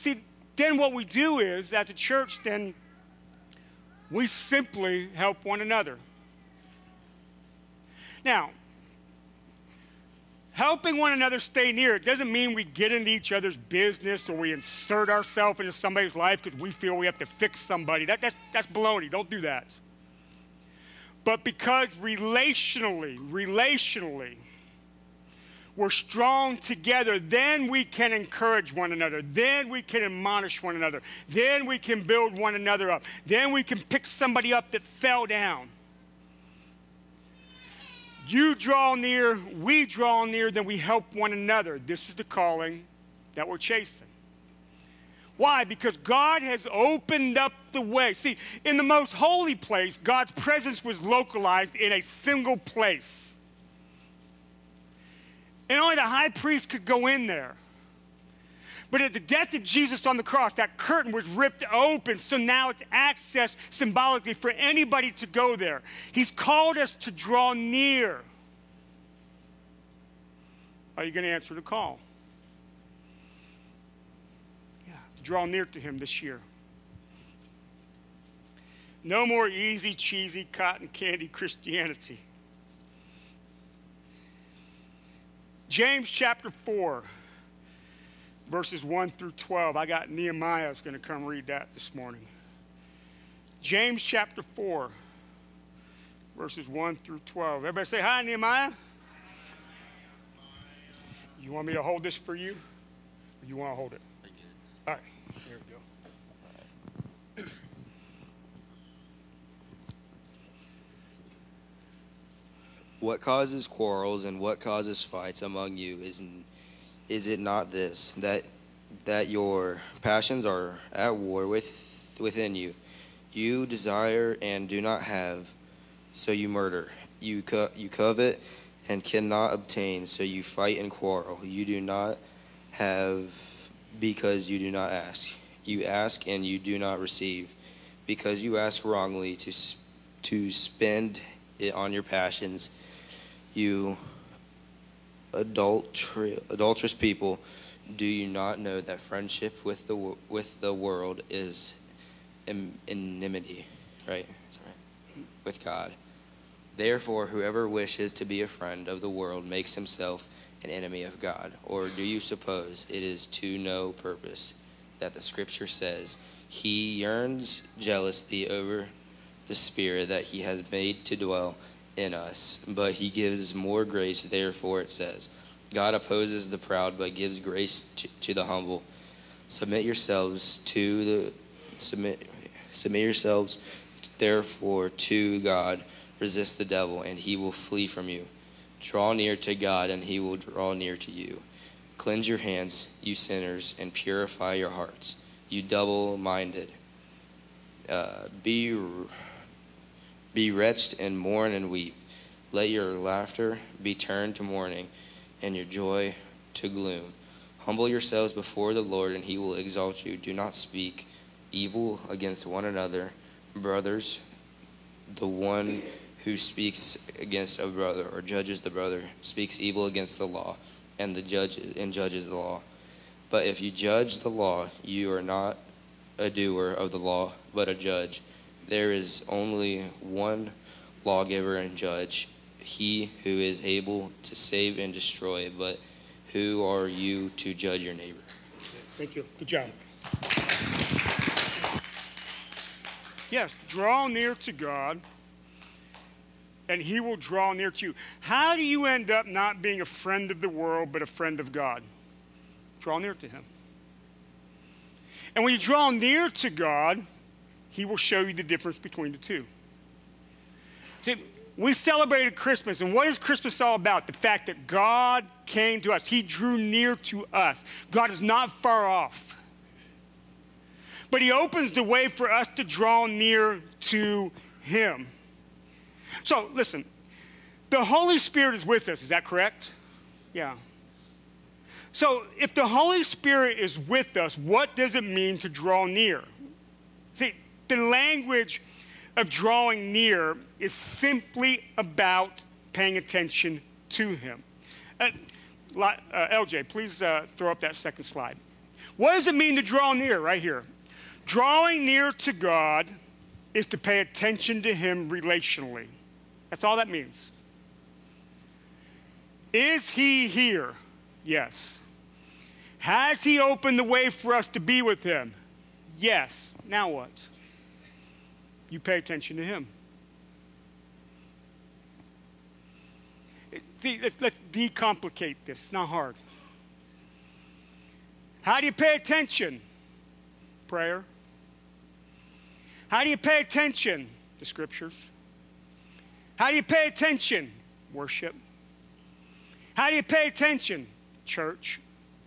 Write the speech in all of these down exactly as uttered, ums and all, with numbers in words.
see, then what we do is, as a church, then we simply help one another. Now, helping one another stay near, it doesn't mean we get into each other's business or we insert ourselves into somebody's life because we feel we have to fix somebody. That, that's, that's baloney. Don't do that. But because relationally, relationally, we're strong together, then we can encourage one another. Then we can admonish one another. Then we can build one another up. Then we can pick somebody up that fell down. You draw near, we draw near, then we help one another. This is the calling that we're chasing. Why? Because God has opened up the way. See, in the most holy place, God's presence was localized in a single place. And only the high priest could go in there. But at the death of Jesus on the cross, that curtain was ripped open, so now it's access symbolically for anybody to go there. He's called us to draw near. Are you going to answer the call? Yeah, to draw near to him this year. No more easy, cheesy, cotton candy Christianity. James chapter four, verses one through twelve. I got Nehemiah is going to come read that this morning. James chapter four, verses one through twelve. Everybody say hi, Nehemiah. You want me to hold this for you? Or you want to hold it? All right, here we go. What causes quarrels and what causes fights among you? Is, is it not this, that that your passions are at war with, within you? You desire and do not have, so you murder. You, co- you covet and cannot obtain, so you fight and quarrel. You do not have because you do not ask. You ask and you do not receive, because you ask wrongly to to spend it on your passions. You adulter- adulterous people, do you not know that friendship with the with the world is enmity, right? That's right. With God. Therefore, whoever wishes to be a friend of the world makes himself an enemy of God. Or do you suppose it is to no purpose that the Scripture says, He yearns jealously over the Spirit that He has made to dwell in us, but He gives more grace. Therefore it says, God opposes the proud, but gives grace to, to the humble. Submit yourselves to the submit submit yourselves therefore to God. Resist the devil, and he will flee from you. Draw near to God, and he will draw near to you. Cleanse your hands, you sinners, and purify your hearts, you double-minded. Uh, be Be wretched and mourn and weep. Let your laughter be turned to mourning, and your joy to gloom. Humble yourselves before the Lord, and he will exalt you. Do not speak evil against one another. Brothers, the one who speaks against a brother or judges the brother speaks evil against the law, and the judge and judges the law. But if you judge the law, you are not a doer of the law, but a judge. There is only one lawgiver and judge, he who is able to save and destroy. But who are you to judge your neighbor? Thank you. Good job. Yes, draw near to God, and he will draw near to you. How do you end up not being a friend of the world, but a friend of God? Draw near to him. And when you draw near to God, he will show you the difference between the two. See, we celebrated Christmas, and what is Christmas all about? The fact that God came to us. He drew near to us. God is not far off. But he opens the way for us to draw near to him. So, listen, the Holy Spirit is with us. Is that correct? Yeah. So, if the Holy Spirit is with us, what does it mean to draw near? See, the language of drawing near is simply about paying attention to him. Uh, uh, L J, please uh, throw up that second slide. What does it mean to draw near? Right here. Drawing near to God is to pay attention to him relationally. That's all that means. Is he here? Yes. Has he opened the way for us to be with him? Yes. Now what? You pay attention to him. See, let's, let's decomplicate this. It's not hard. How do you pay attention? Prayer. How do you pay attention? The scriptures. How do you pay attention? Worship. How do you pay attention? Church.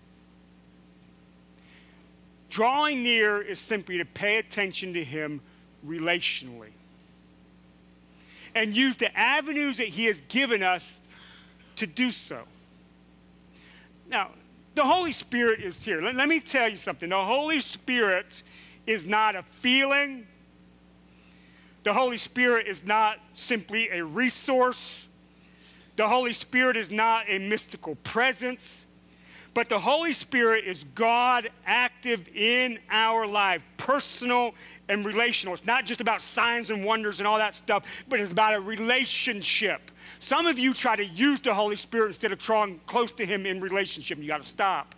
Drawing near is simply to pay attention to him relationally and use the avenues that he has given us to do so. Now, the Holy Spirit is here. Let, let me tell you something. The Holy Spirit is not a feeling. The Holy Spirit is not simply a resource. The Holy Spirit is not a mystical presence. But the Holy Spirit is God active in our life, personal and relational. It's not just about signs and wonders and all that stuff, but it's about a relationship. Some of you try to use the Holy Spirit instead of drawing close to him in relationship, and you got to stop.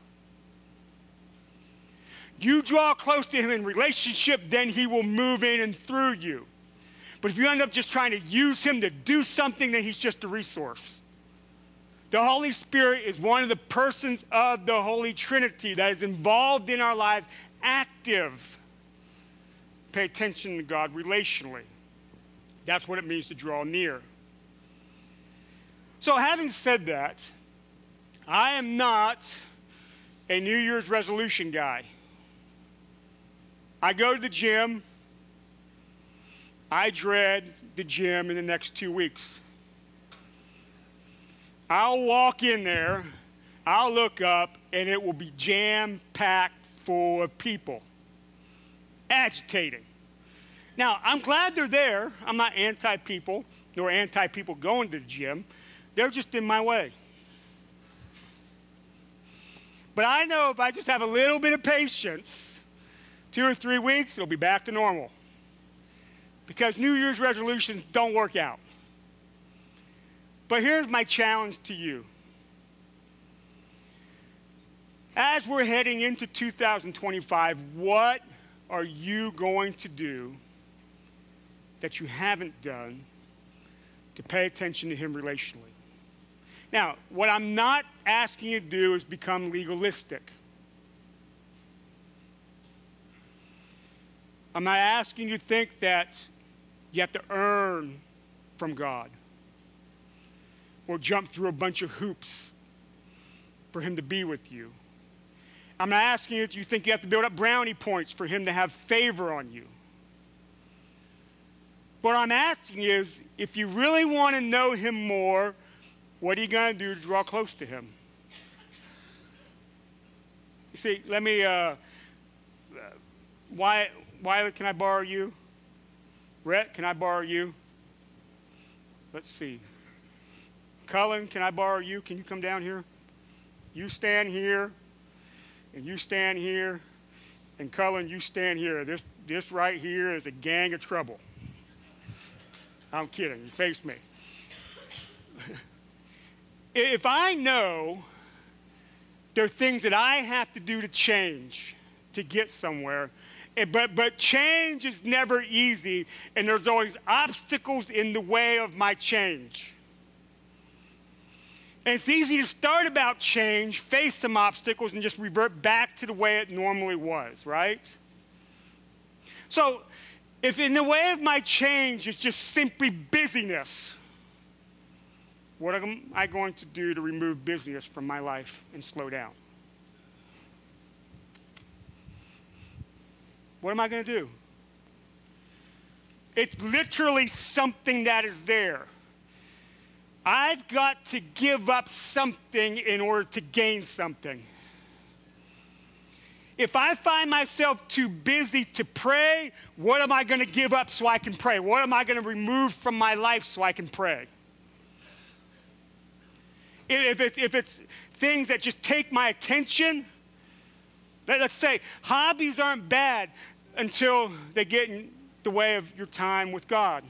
You draw close to him in relationship, then he will move in and through you. But if you end up just trying to use him to do something, then he's just a resource. The Holy Spirit is one of the persons of the Holy Trinity that is involved in our lives, active. Pay attention to God relationally. That's what it means to draw near. So having said that, I am not a New Year's resolution guy. I go to the gym. I dread the gym in the next two weeks. I'll walk in there, I'll look up, and it will be jam-packed full of people. Agitating. Now, I'm glad they're there. I'm not anti-people, nor anti-people going to the gym. They're just in my way. But I know if I just have a little bit of patience, two or three weeks, it'll be back to normal. Because New Year's resolutions don't work out. But here's my challenge to you. As we're heading into two thousand twenty-five, what are you going to do that you haven't done to pay attention to him relationally? Now, what I'm not asking you to do is become legalistic. I'm not asking you to think that you have to earn from God or jump through a bunch of hoops for him to be with you. I'm not asking you if you think you have to build up brownie points for him to have favor on you. What I'm asking you is, if you really want to know him more, what are you going to do to draw close to him? You see, let me, uh, Wyatt, Wyatt, can I borrow you? Rhett, can I borrow you? Let's see. Cullen, can I borrow you? Can you come down here? You stand here, and you stand here, and Cullen, you stand here. This, this right here is a gang of trouble. I'm kidding. You face me. If I know there are things that I have to do to change to get somewhere, but, but change is never easy, and there's always obstacles in the way of my change. And it's easy to start about change, face some obstacles, and just revert back to the way it normally was, right? So if in the way of my change is just simply busyness, what am I going to do to remove busyness from my life and slow down? What am I going to do? It's literally something that is there. I've got to give up something in order to gain something. If I find myself too busy to pray, what am I going to give up so I can pray? What am I going to remove from my life so I can pray? If, it, if it's things that just take my attention, Let, let's say hobbies aren't bad until they get in the way of your time with God.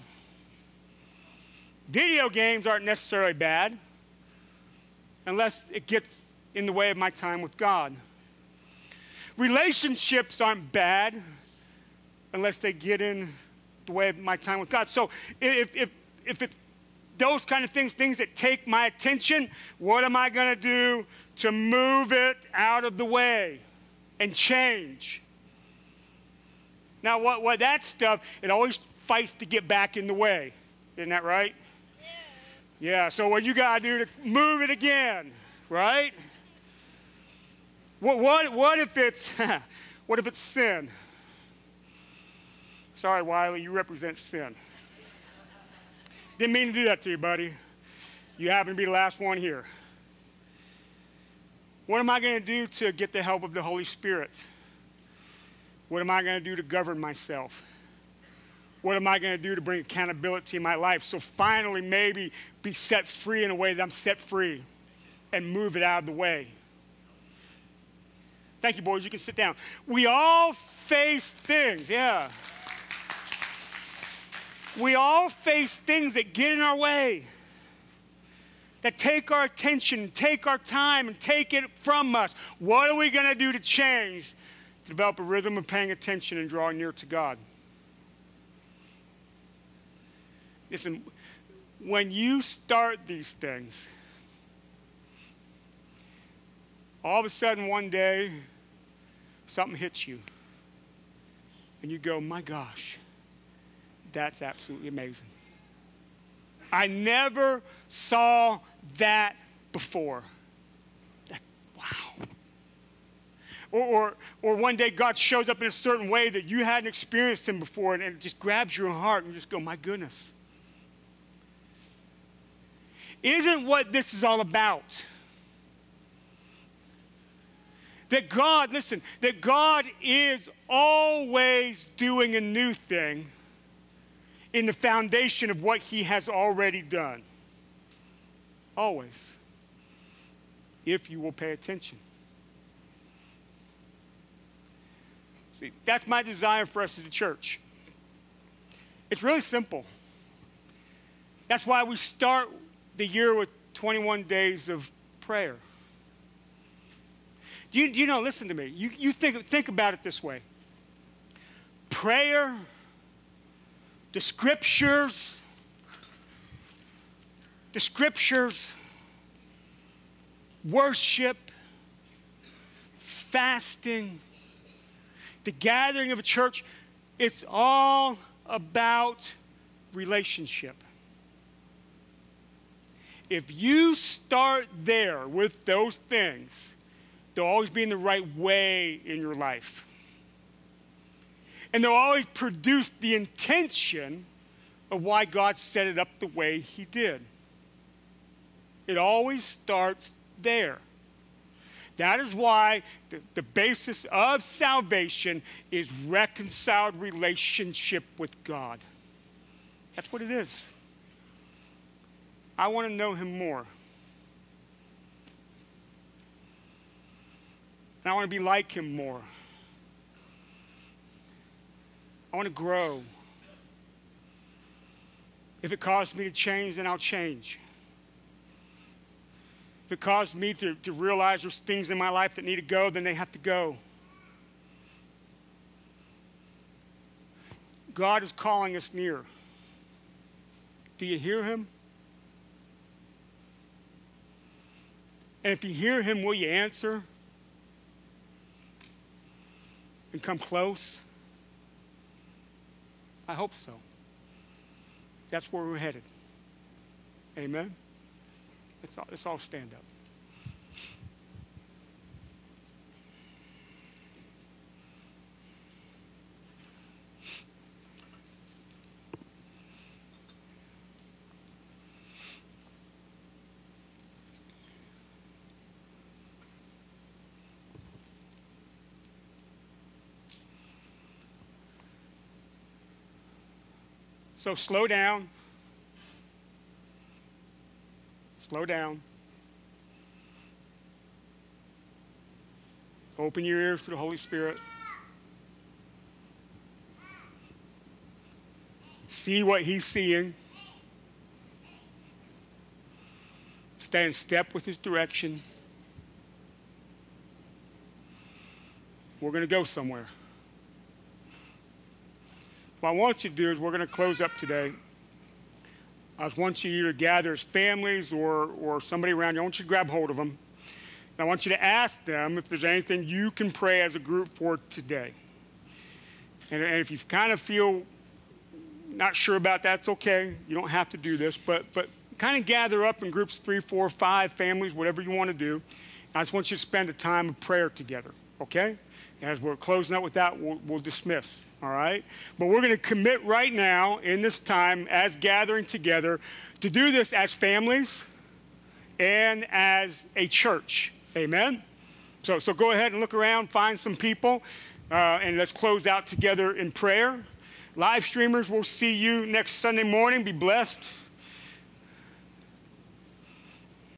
Video games aren't necessarily bad unless it gets in the way of my time with God. Relationships aren't bad unless they get in the way of my time with God. So if, if, if it's those kind of things, things that take my attention, what am I going to do to move it out of the way and change? Now, what, what that stuff, it always fights to get back in the way. Isn't that right? Yeah, yeah, so what you got to do to move it again, right? What, what, what if it's, what if it's sin? Sorry, Wiley, you represent sin. Didn't mean to do that to you, buddy. You happen to be the last one here. What am I going to do to get the help of the Holy Spirit? What am I going to do to govern myself? What am I going to do to bring accountability in my life so finally maybe be set free in a way that I'm set free and move it out of the way? Thank you, boys. You can sit down. We all face things, yeah. We all face things that get in our way, that take our attention, take our time, and take it from us. What are we going to do to change, to develop a rhythm of paying attention and drawing near to God? Listen, when you start these things, all of a sudden one day, something hits you, and you go, my gosh, that's absolutely amazing. I never saw that before. That, wow. Or, or, or one day God shows up in a certain way that you hadn't experienced him before, and, and it just grabs your heart and you just go, my goodness. Isn't what this is all about? That God, listen, that God is always doing a new thing in the foundation of what he has already done. Always. If you will pay attention. See, that's my desire for us as a church. It's really simple. That's why we start the year with twenty-one days of prayer. Do you, do you know, listen to me, you, you think, think about it this way. Prayer, the scriptures, the scriptures, worship, fasting, the gathering of a church, it's all about relationship. If you start there with those things, they'll always be in the right way in your life. And they'll always produce the intention of why God set it up the way he did. It always starts there. That is why the, the basis of salvation is reconciled relationship with God. That's what it is. I want to know him more. And I want to be like him more. I want to grow. If it causes me to change, then I'll change. If it causes me to, to realize there's things in my life that need to go, then they have to go. God is calling us near. Do you hear him? And if you hear him, will you answer? And come close? I hope so. That's where we're headed. Amen? Let's all, let's all stand up. So slow down. Slow down. Open your ears to the Holy Spirit. See what he's seeing. Stay in step with his direction. We're going to go somewhere. What I want you to do is we're going to close up today. I just want you to gather as families or, or somebody around you. I want you to grab hold of them. And I want you to ask them if there's anything you can pray as a group for today. And, and if you kind of feel not sure about that, it's okay. You don't have to do this. But, but kind of gather up in groups, three, four, five families, whatever you want to do. I just want you to spend a time of prayer together, okay? As we're closing up with that, we'll, we'll dismiss, all right? But we're going to commit right now in this time as gathering together to do this as families and as a church, amen? So, so go ahead and look around, find some people, uh, and let's close out together in prayer. Live streamers, we'll see you next Sunday morning. Be blessed.